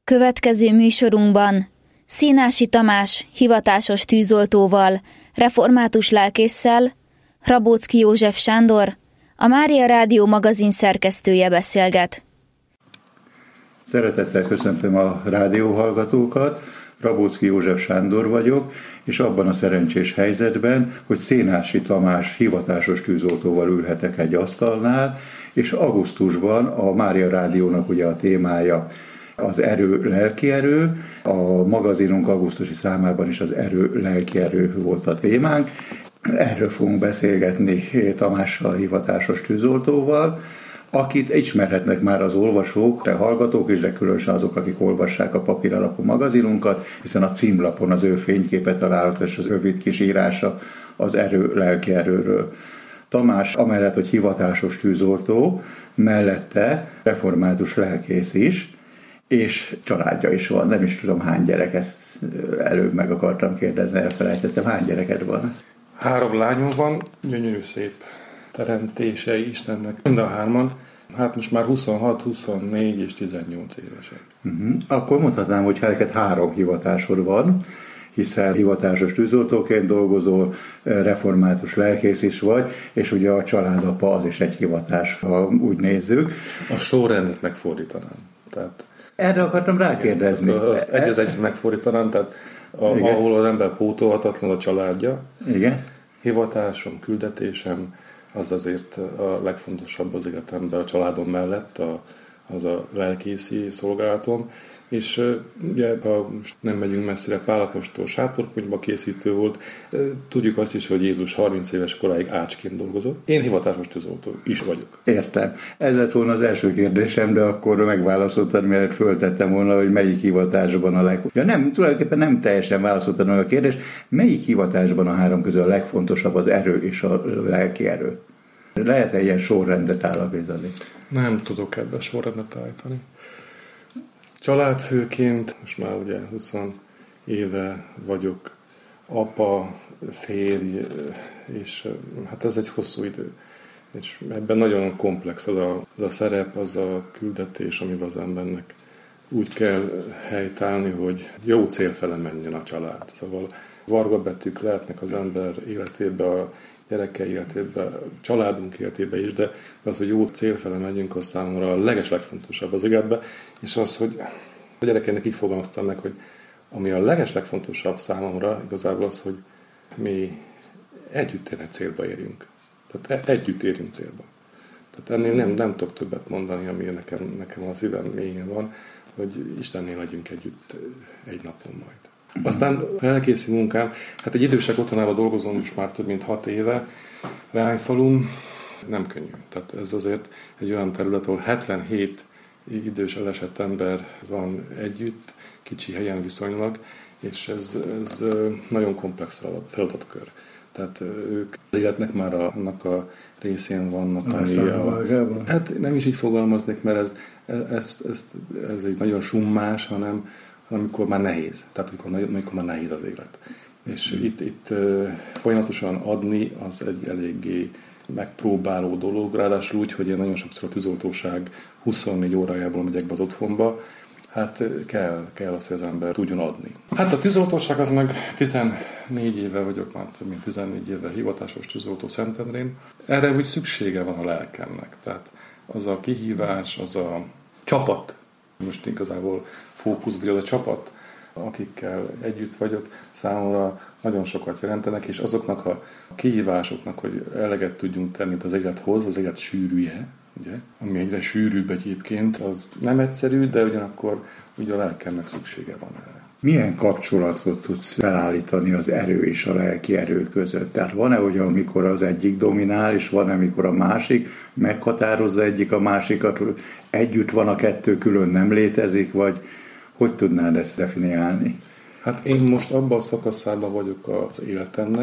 Következő műsorunkban Szénási Tamás hivatásos tűzoltóval, református lelkésszel, Rabóczky József Sándor, a Mária Rádió magazin szerkesztője beszélget. Szeretettel köszöntöm a rádióhallgatókat, Rabóczky József Sándor vagyok, és abban a szerencsés helyzetben, hogy Szénási Tamás hivatásos tűzoltóval ülhetek egy asztalnál, és augusztusban a Mária Rádiónak ugye a témája az erő, lelkierő, a magazinunk augusztusi számában is az erő, lelkierő volt a témánk. Erről fogunk beszélgetni Tamással, hivatásos tűzoltóval, akit ismerhetnek már az olvasók, de hallgatók is, de különösen azok, akik olvassák a papíralapú magazinunkat, hiszen a címlapon az ő fényképe található, és az rövid kis írása az erő, lelkierőről. Tamás amellett, hogy hivatásos tűzoltó, mellette református lelkész is, és családja is van. Nem is tudom hány gyerek, ezt előbb meg akartam kérdezni, elfelejtettem. Hány gyereked van? 3 lányom van, gyönyörű szép teremtései Istennek. Mind a 3, hát most már 26, 24 és 18 évesek. Akkor mondhatnám, hogy neked 3 hivatásod van, hiszen hivatásos tűzoltóként dolgozol, református lelkész is vagy, és ugye a családapa az is egy hivatás, ha úgy nézzük. A sorrendet megfordítanám. Tehát erre akartam rákérdezni. Azt egy megfordítanám, tehát ahol az ember pótolhatatlan a családja. Igen. Hivatásom, küldetésem, az azért a legfontosabb az életemben a családom mellett, az a lelkészi szolgálatom. És ugye, ha nem megyünk messzire, Pál apostol sátorponyba készítő volt. Tudjuk azt is, hogy Jézus 30 éves koráig ácsként dolgozott. Én hivatásos tűzoltó is vagyok. Értem. Ez lett volna az első kérdésem, de akkor megválaszoltad, mielőtt föltettem volna, hogy melyik hivatásban a tulajdonképpen nem teljesen válaszoltad meg a kérdést. Melyik hivatásban a 3 közül a legfontosabb az erő és a lelki erő? Lehet-e ilyen sorrendet állapítani? Nem tudok ebben sorrendet állítani. Családfőként, most már ugye 20 éve vagyok apa, férj, és hát ez egy hosszú idő. És ebben nagyon komplex az a szerep, az a küldetés, amiben az embernek úgy kell helytállni, hogy jó cél fele menjen a család. Szóval varga betűk lehetnek az ember életében, a gyereke életében, a családunk életében is, de az, hogy jó célfele megyünk, az számomra a legfontosabb az életben, és az, hogy a gyerekeinek így fogalmaztam meg, hogy ami a legfontosabb számomra igazából az, hogy mi együtt egy célba érjünk. Tehát együtt érjünk célba. Tehát ennél nem tudok többet mondani, ami nekem a szívem mélyén van, hogy Istennél legyünk együtt egy napon majd. Aztán a lelkészi munkám, hát egy idősek otthonában dolgozom most már több mint 6 éve, Leányfalun, nem könnyű. Tehát ez azért egy olyan terület, ahol 77 idős elesett ember van együtt, kicsi helyen viszonylag, és ez nagyon komplex feladatkör. Tehát ők az életnek már annak a részén vannak, ami hát nem is így fogalmaznék, mert ez egy nagyon summás, hanem amikor már nehéz. Tehát amikor már nehéz az élet. És itt folyamatosan adni az egy eléggé megpróbáló dolog, ráadásul úgy, hogy én nagyon sokszor a tűzoltóság 24 órájából megyek be az otthonba, hát kell az, hogy az ember tudjon adni. Hát a tűzoltóság az meg 14 éve vagyok, már több mint 14 éve hivatásos tűzoltó Szentendrén. Erre úgy szüksége van a lelkemnek. Tehát az a kihívás, az a csapat, most igazából fókuszban, hogy az a csapat, akikkel együtt vagyok, számomra nagyon sokat jelentenek, és azoknak a kihívásoknak, hogy eleget tudjunk tenni az élethoz, az élet sűrűje, ugye? Ami egyre sűrűbb egyébként, az nem egyszerű, de ugyanakkor ugye a lelkemnek szüksége van erre. Milyen kapcsolatot tudsz felállítani az erő és a lelki erő között? Tehát van-e olyan, amikor az egyik dominál, és van-e, amikor a másik meghatározza egyik a másikat, együtt van a kettő, külön nem létezik, vagy hogy tudnád ezt definiálni? Hát én most abban a szakaszában vagyok az életemnek,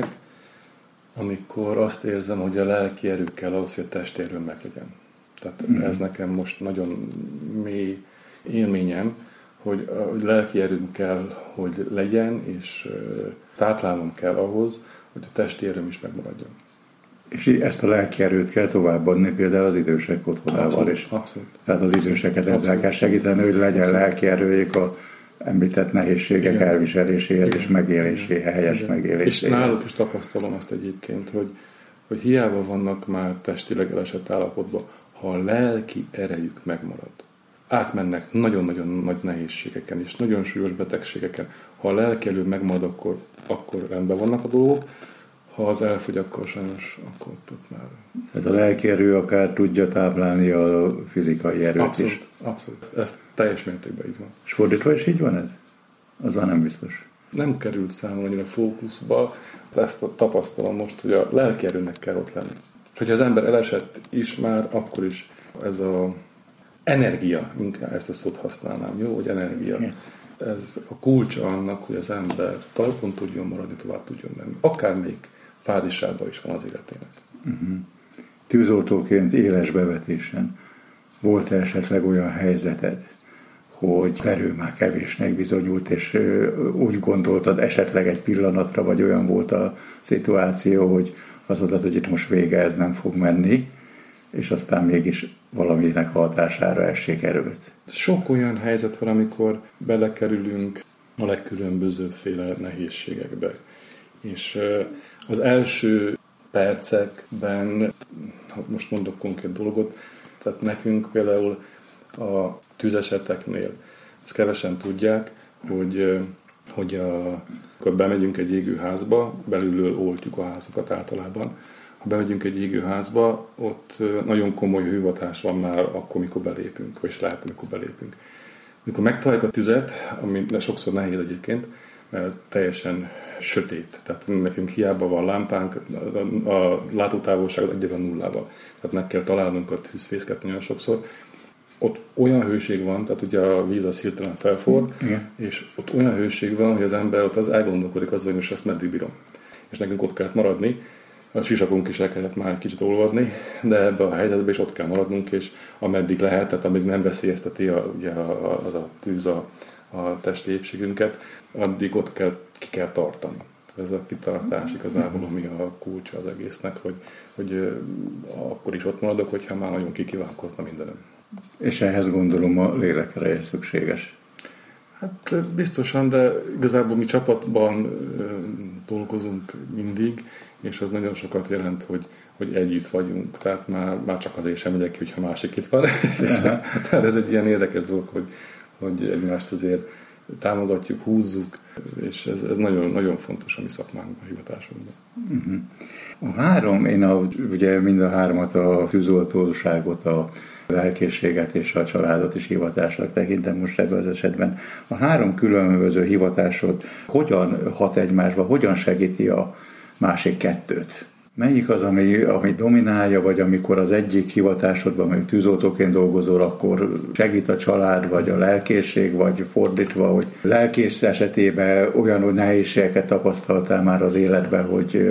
amikor azt érzem, hogy a lelki erő kell ahhoz, hogy a testérőm meglegyen. Tehát ez nekem most nagyon mély élményem, hogy lelki erőm kell, hogy legyen, és táplálnom kell ahhoz, hogy a testi erőm is megmaradjon. És ezt a lelki erőt kell továbbadni például az idősek otthonával is. Abszolút. Tehát az időseket ezzel kell segíteni, hogy legyen lelki erőjük a említett nehézségek elviseléséhez és megéléséhez, helyes megéléséhez. És náluk is tapasztalom azt egyébként, hogy hiába vannak már testileg elesett állapotban, ha a lelki erejük megmarad. Átmennek nagyon-nagyon nagy nehézségeken és nagyon súlyos betegségeken. Ha a lelki erő megmarad, akkor rendben vannak a dolgok, ha az elfogy, akkor sajnos, akkor ott már... Tehát a lelki erő akár tudja táplálni a fizikai erőt abszolút, is. Abszolút. Ez teljes mértékben így van. És fordítva is így van ez? Az már nem biztos. Nem került számomra annyira fókuszba, ezt tapasztalom most, hogy a lelki erőnek kell ott lenni. És hogyha az ember elesett is már, akkor is ez a energia, inkább ezt a szót használnám, jó, hogy energia. Ez a kulcsa annak, hogy az ember talpon tudjon maradni, tovább tudjon menni. Akár még fázisában is van az életének. Tűzoltóként éles bevetésen volt esetleg olyan helyzeted, hogy erő már kevésnek bizonyult, és úgy gondoltad esetleg egy pillanatra, vagy olyan volt a szituáció, hogy azt mondtad, hogy itt most vége, ez nem fog menni, és aztán mégis valaminek hatására ez sikerült. Sok olyan helyzet van, amikor belekerülünk a legkülönbözőbbféle nehézségekbe. És az első percekben, most mondok konkrét dolgot, tehát nekünk például a tűzeseteknél, ezt kevesen tudják, hogy akkor bemegyünk egy égőházba, belülről oltjuk a házakat általában. Ha bemegyünk egy égőházba, ott nagyon komoly hőhatás van már akkor, mikor belépünk, vagy lehet, amikor belépünk. Mikor megtaláljuk a tüzet, ami sokszor nehéz egyébként, mert teljesen sötét. Tehát nekünk hiába van lámpánk, a látótávolság az egyben nullával. Tehát meg kell találnunk a tűzfészket nagyon sokszor. Ott olyan hőség van, tehát ugye a víz az hirtelen felforr, és ott olyan hőség van, hogy az ember ott az elgondolkodik azzal, hogy most ezt meddig bírom. És nekünk ott kellett maradni, a sisakunk is el kellett már egy kicsit olvadni, de ebben a helyzetben is ott kell maradnunk, és ameddig lehet, tehát amíg nem veszélyezteti az a tűz a testi épségünket, addig ott ki kell tartani. Ez a kitartás igazából, ami a kulcsa az egésznek, hogy akkor is ott maradok, hogyha már nagyon kikívánkozna mindenem. És ehhez gondolom a lélekereje szükséges. Hát biztosan, de igazából mi csapatban dolgozunk mindig, és az nagyon sokat jelent, hogy együtt vagyunk. Tehát már csak azért sem megyek ki, hogyha másik itt van. Tehát ez egy ilyen érdekes dolog, hogy egymást azért támogatjuk, húzzuk, és ez nagyon, nagyon fontos a mi szakmánkban, a hivatásunkban. A három, ugye mind a hármat, a tűzoltóságot, a lelkészséget és a családot is hivatásnak tekintem most ebben az esetben. A három különböző hivatásod hogyan hat egymásba, hogyan segíti a másik kettőt? Melyik az, ami dominálja, vagy amikor az egyik hivatásodban, meg tűzoltóként dolgozol, akkor segít a család, vagy a lelkészség, vagy fordítva, hogy lelkész esetében olyan nehézségeket tapasztaltál már az életben, hogy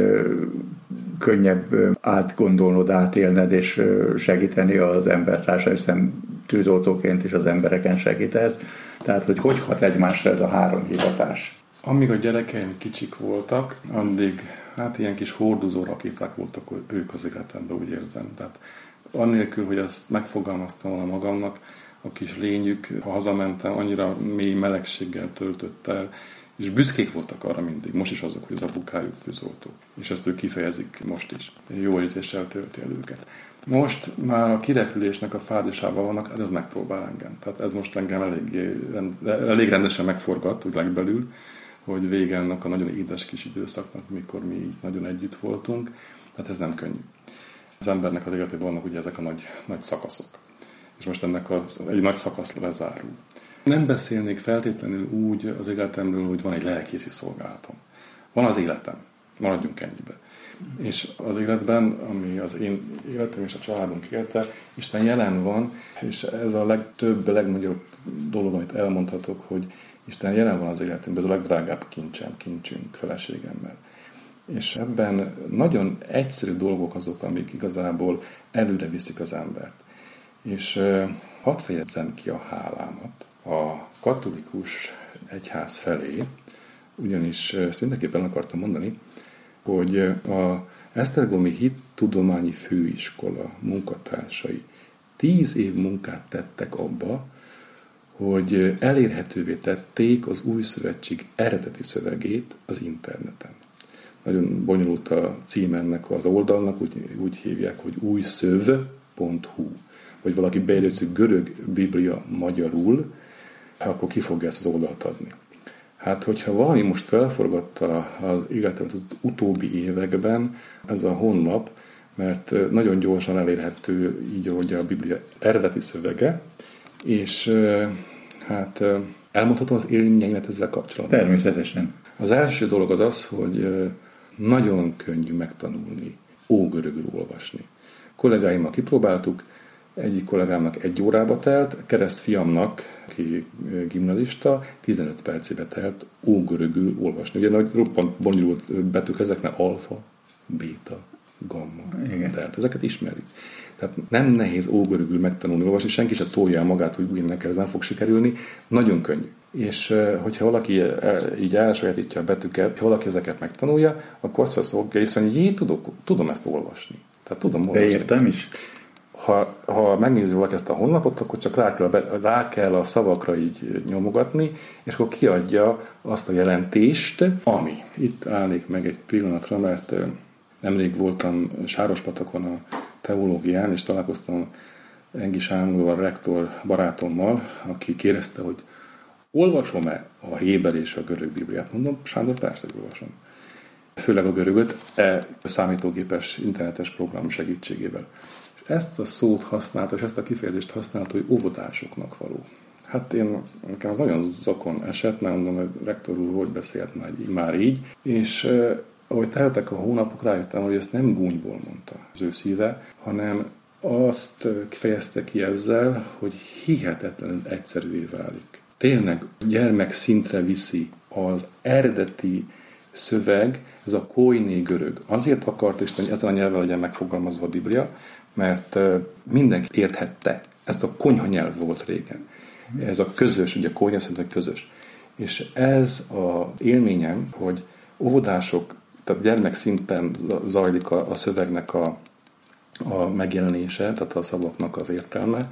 könnyebb átgondolnod, átélned és segíteni az embertársa, hiszen tűzoltóként is az embereken segítesz. Tehát, hogy hat egymásra ez a három hivatás? Amíg a gyerekeim kicsik voltak, addig ilyen kis hordozó rakéták voltak ők az életemben, úgy érzem. Tehát annélkül, hogy ezt megfogalmaztam volna magamnak, a kis lényük, ha hazamentem, annyira mély melegséggel töltött el, és büszkék voltak arra mindig, most is azok, hogy az apukájuk tűzoltó. És ezt ők kifejezik most is. Jó érzéssel tölti el őket. Most már a kirepülésnek a fázisában vannak, ez megpróbál engem. Tehát ez most engem elég rendesen megforgat, úgy legbelül, hogy vége ennek a nagyon édes kis időszaknak, mikor mi nagyon együtt voltunk. Tehát ez nem könnyű. Az embernek az életében vannak ugye ezek a nagy szakaszok. És most ennek egy nagy szakasz lezárul. Nem beszélnék feltétlenül úgy az életemről, hogy van egy lelkészi szolgálatom. Van az életem. Maradjunk ennyibe. És az életben, ami az én életem és a családunk élete, Isten jelen van, és ez a legtöbb, legnagyobb dolog, amit elmondhatok, hogy Isten jelen van az életünkben, ez a legdrágább kincsünk feleségemmel. És ebben nagyon egyszerű dolgok azok, amik igazából előre viszik az embert. És hadd fejezzem ki a hálámat a katolikus egyház felé, ugyanis ezt mindenképpen akartam mondani, hogy Esztergomi Hittudományi Főiskola munkatársai 10 év munkát tettek abba, hogy elérhetővé tették az új szövetség eredeti szövegét az interneten. Nagyon bonyolult a cím ennek az oldalnak, úgy hívják, hogy újszöv.hu. Vagy valaki beírja, görög Biblia magyarul, akkor ki fogja ezt az oldalt adni. Hát, hogyha valami most felforgatta az életemet az utóbbi években, ez a honlap, mert nagyon gyorsan elérhető így, ahogy a Biblia eredeti szövege, és hát elmondhatom az élményeimet ezzel kapcsolatban. Természetesen. Az első dolog az az, hogy nagyon könnyű megtanulni ógörögül olvasni. Kollégáimmal kipróbáltuk, egyik kollégámnak 1 órába telt, keresztfiamnak, aki gimnazista, 15 percébe telt ógörögül olvasni. Ugye nagy roppant bonyolult betűk ezeknek alfa, béta, gamma, delta. Ezeket ismerjük. Tehát nem nehéz ógörögül megtanulni olvasni, senki se tolja magát, hogy úgy nekem ez nem fog sikerülni. Nagyon könnyű. És hogyha valaki így elsajátítja a betűket, ha valaki ezeket megtanulja, akkor azt fogja észre, hogy tudom ezt olvasni. Tehát tudom olvasni. De értem is. Ha megnézi valaki ezt a honlapot, akkor csak rá kell a szavakra így nyomogatni, és akkor kiadja azt a jelentést, ami. Itt állnék meg egy pillanatra, mert nemrég voltam Sárospatakon a teológián, és találkoztam Engi Sándor rektor barátommal, aki kérdezte, hogy olvasom-e a héber és a görög Bibliát? Mondom, Sándor, persze, hogy olvasom. Főleg a görögöt számítógépes internetes program segítségével. És ezt a szót használta, és ezt a kifejezést használta, hogy óvodásoknak való. Hát nekem az nagyon zakon esett, mert mondom, hogy rektor úr hogy beszélt már így, és ahogy teltek a hónapok, rájöttem, hogy ezt nem gúnyból mondta az ő szíve, hanem azt fejezte ki ezzel, hogy hihetetlenül egyszerűvé válik. Tényleg gyermek szintre viszi az eredeti szöveg, ez a koiné görög. Azért akart Isten, hogy ezen a nyelven legyen megfogalmazva a Biblia, mert mindenki érthette. Ezt a konyha nyelv volt régen. Ez a közös, ugye konyha szerintem közös. És ez az élményem, hogy óvodások, tehát gyermekszinten zajlik a szövegnek a megjelenése, tehát a szavaknak az értelme,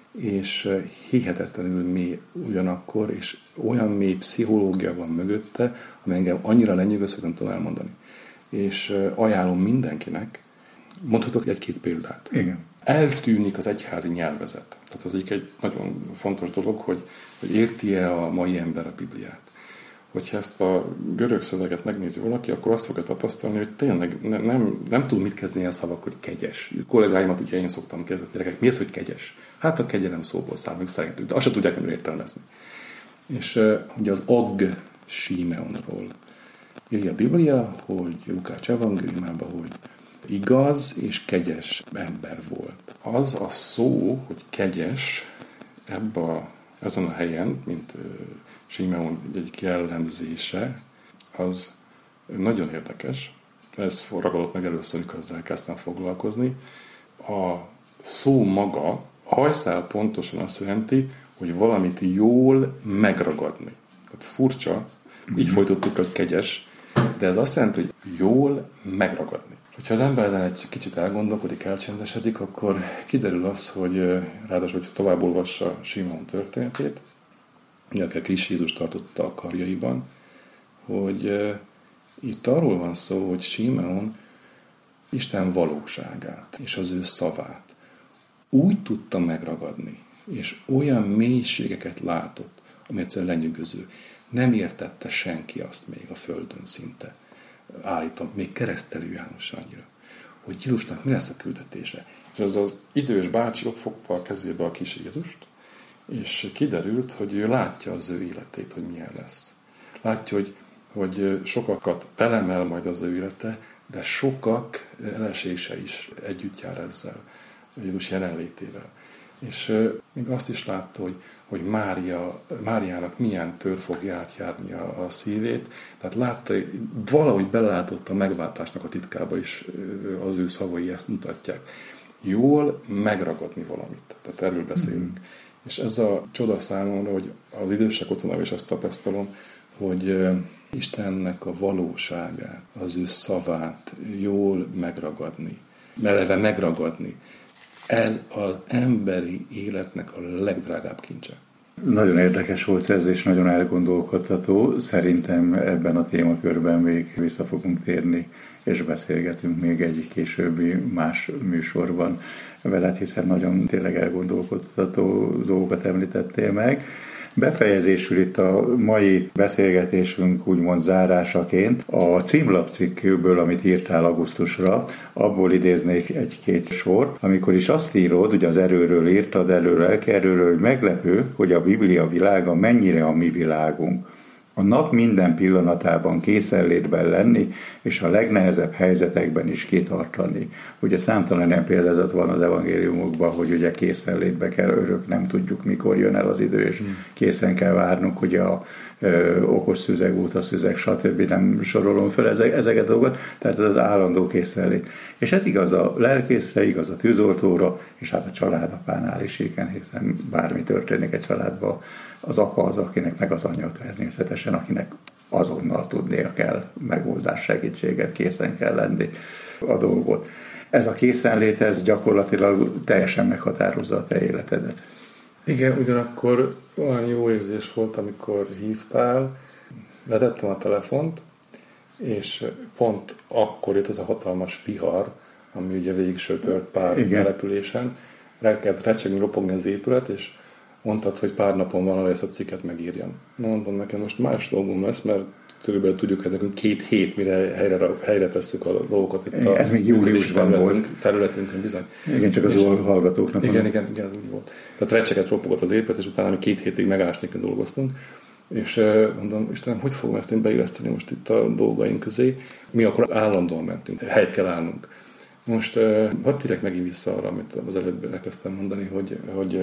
és hihetetlenül mély ugyanakkor, és olyan mély pszichológia van mögötte, ami engem annyira lenyűgöz, hogy nem tudom elmondani. És ajánlom mindenkinek, mondhatok 1-2 példát. Igen. Eltűnik az egyházi nyelvezet. Tehát az egy nagyon fontos dolog, hogy érti-e a mai ember a Bibliát. Hogyha ezt a görög szöveget megnézi valaki, akkor azt fogja tapasztalni, hogy tényleg nem tud mit kezdeni a szavak, hogy kegyes. A kollégáimat ugye én szoktam kezdeni, gyerekek, mi az, hogy kegyes? Hát a kegyelem szóból származik szerintük, de azt se tudják nem értelmezni. És ugye az Ag Símeonról írja a Biblia, hogy Lukács evangéliumában, hogy igaz és kegyes ember volt. Az a szó, hogy kegyes ezen a helyen, mint Símeon egyik jellemzése, az nagyon érdekes. Ez ragadott meg először, amikor ezzel kezdtem foglalkozni. A szó maga hajszál pontosan azt jelenti, hogy valamit jól megragadni. Tehát furcsa, így folytattuk, hogy kegyes, de ez azt jelenti, hogy jól megragadni. Ha az ember ezen egy kicsit elgondolkodik, elcsendesedik, akkor kiderül az, hogy ráadásul, hogy tovább olvassa Símeon történetét, aki Krisztus Jézus tartotta a karjaiban, hogy itt arról van szó, hogy Símeon Isten valóságát és az ő szavát úgy tudta megragadni, és olyan mélységeket látott, ami egyszerűen lenyűgöző. Nem értette senki azt még a földön szinte. Állítom, még Keresztelő János annyira, hogy Jézusnak mi lesz a küldetése. És ez az idős bácsi ott fogta a kezébe a kis Jézust, és kiderült, hogy ő látja az ő életét, hogy milyen lesz. Látja, hogy sokakat belemel majd az ő élete, de sokak elesése is együtt jár ezzel, Jézus jelenlétével. És még azt is látta, hogy Máriának milyen tör fog átjárni a szívét. Tehát látta, valahogy belelátott a megváltásnak a titkába is, az ő szavai ezt mutatják. Jól megragadni valamit. Tehát erről beszélünk. És ez a csoda számomra, hogy az idősek otthonában is azt tapasztalom, hogy Istennek a valóságát, az ő szavát jól megragadni, eleve megragadni. Ez az emberi életnek a legdrágább kincse. Nagyon érdekes volt ez, és nagyon elgondolkodtató. Szerintem ebben a témakörben még vissza fogunk térni, és beszélgetünk még egy későbbi más műsorban veled, hiszen nagyon tényleg elgondolkodtató dolgokat említettél meg. Befejezésül itt a mai beszélgetésünk úgymond zárásaként a címlapcikkből, amit írtál augusztusra, abból idéznék egy-két sor, amikor is azt írod, ugye az erőről írtad, lelki erőről, hogy meglepő, hogy a Biblia világa mennyire a mi világunk. A nap minden pillanatában készenlétben lenni, és a legnehezebb helyzetekben is kitartani. Ugye számtalan ilyen példázat van az evangéliumokban, hogy ugye készenlétbe kell, örök nem tudjuk, mikor jön el az idő, és készen kell várnunk, ugye a okos szüzeg, útaszüzeg, stb. Nem sorolom fel ezeket a dolgokat, tehát ez az állandó készenlét. És ez igaz a lelkészre, igaz a tűzoltóra, és hát a családapánál is igen, hiszen bármi történik egy családban, az apa az, akinek meg az anyja természetesen, akinek azonnal tudnia kell megoldás, segítséget, készen kell lenni a dolgot. Ez a készenlét, ez gyakorlatilag teljesen meghatározza a te életedet. Igen, ugyanakkor olyan jó érzés volt, amikor hívtál, letettem a telefont, és pont akkor itt az a hatalmas vihar, ami ugye végig söpört pár településen, elkezdett recsegni, ropogni az épület, és mondtad, hogy pár napon van, hogy ezt a cikket megírjam. Mondom, nekem most más dolgom lesz, mert körülbelül tudjuk, hogy nekünk 2 hét, mire helyre tesszük a dolgokat itt a ez még júliusban volt. Területünkön bizony. Igen, csak az hallgatóknak. Igen, ez úgy volt. Tehát recseget ropogott az épület, és utána mi 2 hétig megállás nélkül dolgoztunk. És mondom, Istenem, hogy fogom ezt én beilleszteni most itt a dolgaink közé? Mi akkor állandóan mentünk, helyt kell állnunk. Most hadd térjek megint vissza arra, amit az előbb elkezdtem mondani, hogy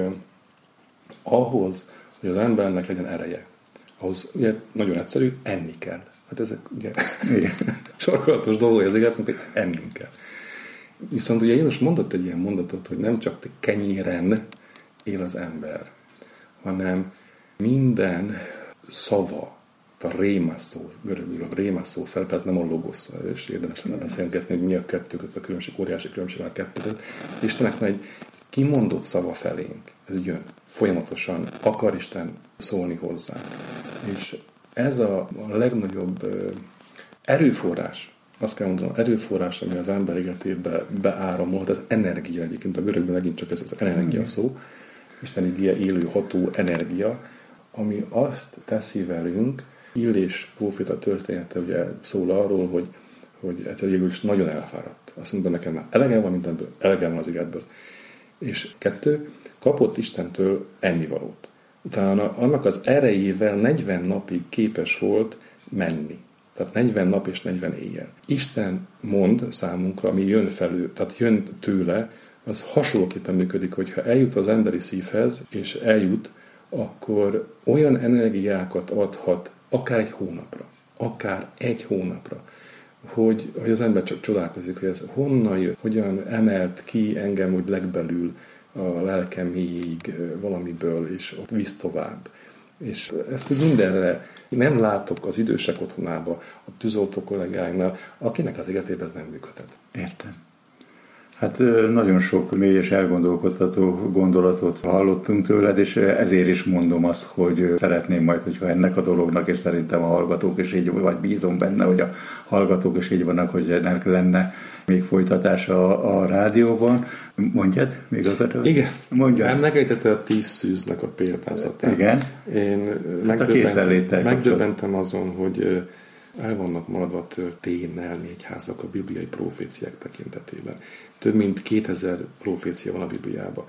ahhoz, hogy az embernek legyen ereje, ahhoz ugye nagyon egyszerű, enni kell. Hát ezek ugye sarkalatos dolgok az életnek, hogy ennünk kell. Viszont ugye Jézus mondott egy ilyen mondatot, hogy nem csak kenyéren él az ember, hanem minden szava, a rémaszó, görögül a rémaszó szerep, ez nem a logosz, és érdemes lenne beszélgetni, hogy mi a kettő között a különbség, óriási különbség a kettő között. Istennek van egy kimondott szava felénk, ez jön. Folyamatosan akar Isten szólni hozzá. És ez a legnagyobb erőforrás, azt kell mondanom, erőforrás, ami az ember életébe beáramolhat, az energia egyébként, a görögben megint csak ez az energia szó, Isten igéje élő, ható energia, ami azt teszi velünk, Illés próféta története ugye szól arról, hogy egyszer Jézus nagyon elfáradt. Azt mondta nekem, már elegem van mindenből, elegem van az igádból. És 2, kapott Istentől ennivalót. Utána annak az erejével 40 napig képes volt menni. Tehát 40 nap és 40 éjjel. Isten mond számunkra, ami jön felül, tehát jön tőle, az hasonlóképpen működik, hogyha eljut az emberi szívhez, és eljut, akkor olyan energiákat adhat akár egy hónapra, hogy az ember csak csodálkozik, hogy ez honnan jött, hogyan emelt ki engem úgy legbelül a lelkem mélyig valamiből, és ott visz tovább. És ezt úgy mindenre nem látok az idősek otthonába, a tűzoltó kollégáinknál, akinek az életében ez nem működhet. Értem. Hát nagyon sok mély és elgondolkodtató gondolatot hallottunk tőled, és ezért is mondom azt, hogy szeretném majd, hogyha ennek a dolognak, és szerintem a hallgatók is így, vagy bízom benne, hogy a hallgatók is így vannak, hogy ennek lenne még folytatása a rádióban. Mondjad? Még akarod? Igen. Mondjad. Megemlítette a 10 szűznek a példázatát. Igen. Én megdöbbentem azon, hogy el vannak maradva történelmi egyházak a bibliai proféciák tekintetében. Több mint 2000 profécia van a Bibliában.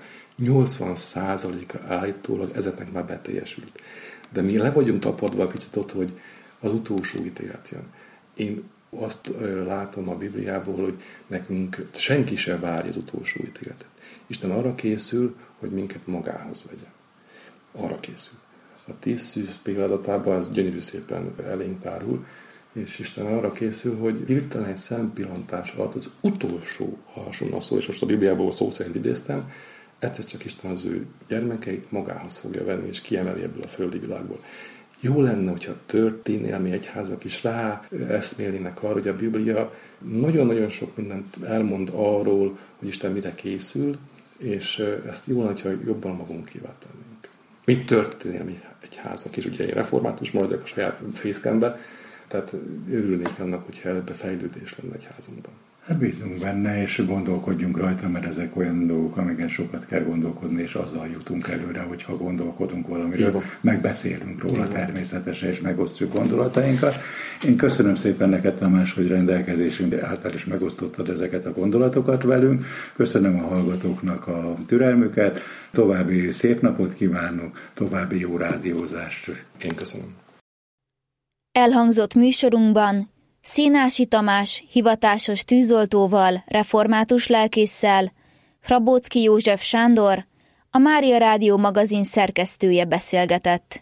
80%-a állítólag ezeknek már beteljesült. De mi le vagyunk tapadva picit ott, hogy az utolsó ítélet jön. Én azt látom a Bibliából, hogy nekünk senki sem várja az utolsó ítéletet. Isten arra készül, hogy minket magához vegye. Arra készül. A 10 szűz példázatában ez gyönyörű szépen elénk tárul, és Isten arra készül, hogy hirtelen egy szempillantás alatt az utolsó alsónak szól, és most a Bibliából szó szerint idéztem, egyszer csak Isten az ő gyermekeit magához fogja venni, és kiemeli ebből a földi világból. jó lenne, hogyha történelmi egyházak is rá eszmélnének arra, hogy a Biblia nagyon-nagyon sok mindent elmond arról, hogy Isten mire készül, és ezt jó lenne, hogyha jobban magunkévá tennénk. Mit történelmi egyházak is, ugye én református maradjak a saját fészkembe, tehát örülnék annak, hogyha ebbe fejlődés lenne egyházunkban. Hát bízunk benne, és gondolkodjunk rajta, mert ezek olyan dolgok, amiken sokat kell gondolkodni, és azzal jutunk előre, hogyha gondolkodunk valamiről, megbeszélünk róla természetesen, és megosztjuk gondolatainkat. Én köszönöm szépen neked, Tamás, hogy rendelkezésünk által is megosztottad ezeket a gondolatokat velünk. Köszönöm a hallgatóknak a türelmüket, további szép napot kívánok, további jó rádiózást. Én köszönöm. Elhangzott műsorunkban Szénási Tamás hivatásos tűzoltóval, református lelkésszel, Hrabóczky József Sándor, a Mária Rádió magazin szerkesztője beszélgetett.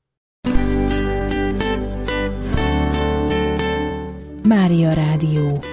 Mária Rádió.